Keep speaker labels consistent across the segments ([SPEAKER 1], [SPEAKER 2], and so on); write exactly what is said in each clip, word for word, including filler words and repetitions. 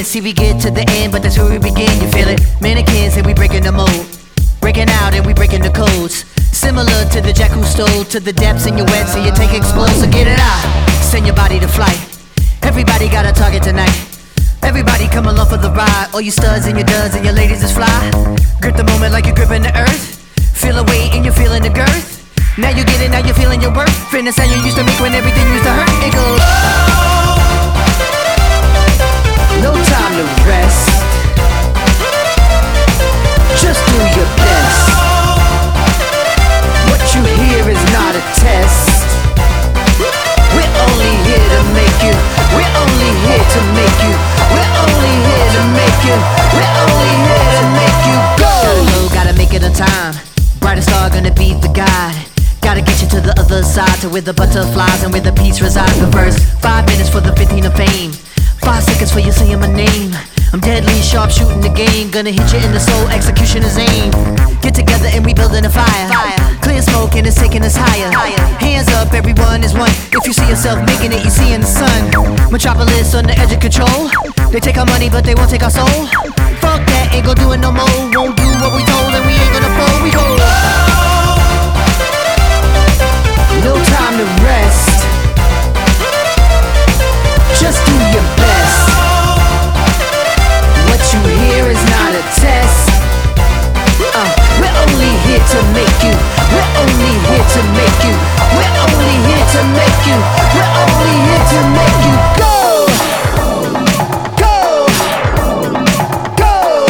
[SPEAKER 1] See, we get to the end, but that's where we begin, you feel it? Mannequins and we breaking the mold, breaking out and we breaking the codes. Similar to the jack who stole to the depths in your wet, so you take explode, so get it out. Send your body to flight. Everybody got a target tonight. Everybody come along for the ride. All you studs and your duds and your ladies is fly. Grip the moment like you're gripping the earth. Feel the weight and you're feeling the girth. Now you get it, now you're feeling your worth. Fitness how you used to make when everything used to hurt. It goes, no time to rest. Just do your best. What you hear is not a test. We're only here to make you. We're only here to make you. We're only here to make you. We're only here to make you go. Gotta, gotta make it on time. Brightest star gonna be the guide. Gotta get you to the other side, to where the butterflies and where the peace resides. The first five minutes for the fifteen of fame. Five seconds for you saying my name. I'm deadly sharp shooting the game. Gonna hit you in the soul, execution is aim. Get together and we building a fire. Clear smoke and it's taking us higher. Hands up, everyone is one. If you see yourself making it, you see in the sun. Metropolis on the edge of control. They take our money but they won't take our soul. Fuck that, ain't gon' do it no more. Won't do what we told and we ain't gonna fold. We go, no time to rest. Just do your best. What you hear is not a test. uh, We're only here to make you. We're only here to make you. We're only here to make you. We're only here to make you go. Go. Go.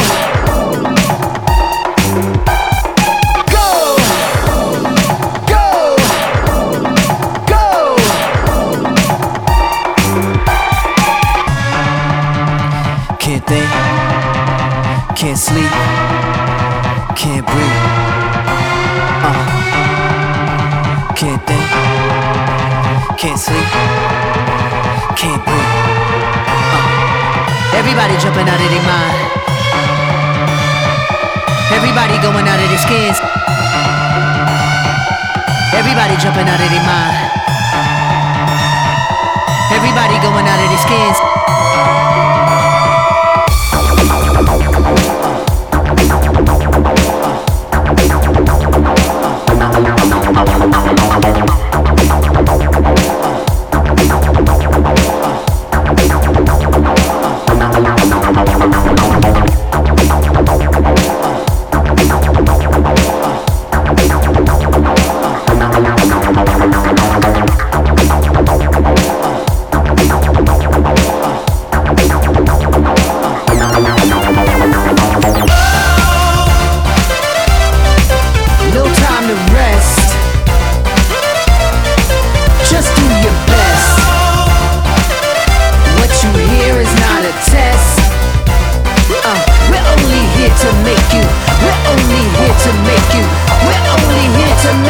[SPEAKER 1] Go. Go. Go. Can't think, can't sleep, can't breathe. Uh. Can't think, can't sleep, can't breathe. Uh. Everybody jumping out of their mind. Everybody going out of their skins. Everybody jumping out of their mind. Everybody going out of their skins. To make you, we're only here to make you, we're only here to make you.